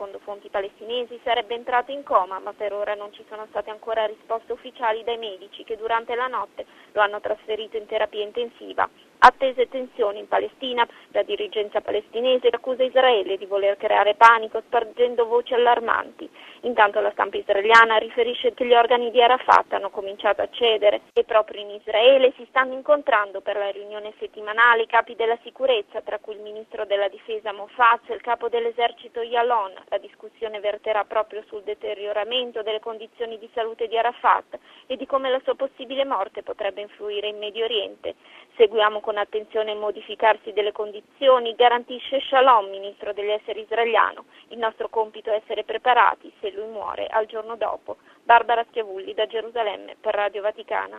secondo fonti palestinesi sarebbe entrato in coma, ma per ora non ci sono state ancora risposte ufficiali dai medici che durante la notte lo hanno trasferito in terapia intensiva. Attese tensioni in Palestina, la dirigenza palestinese accusa Israele di voler creare panico spargendo voci allarmanti. Intanto la stampa israeliana riferisce che gli organi di Arafat hanno cominciato a cedere e proprio in Israele si stanno incontrando per la riunione settimanale i capi della sicurezza, tra cui il ministro della difesa Moffaz e il capo dell'esercito Yalon. La discussione verterà proprio sul deterioramento delle condizioni di salute di Arafat e di come la sua possibile morte potrebbe influire in Medio Oriente. Seguiamo con attenzione il modificarsi delle condizioni, garantisce Shalom, ministro degli esteri israeliano. Il nostro compito è essere preparati se lui muore al giorno dopo. Barbara Schiavulli da Gerusalemme per Radio Vaticana.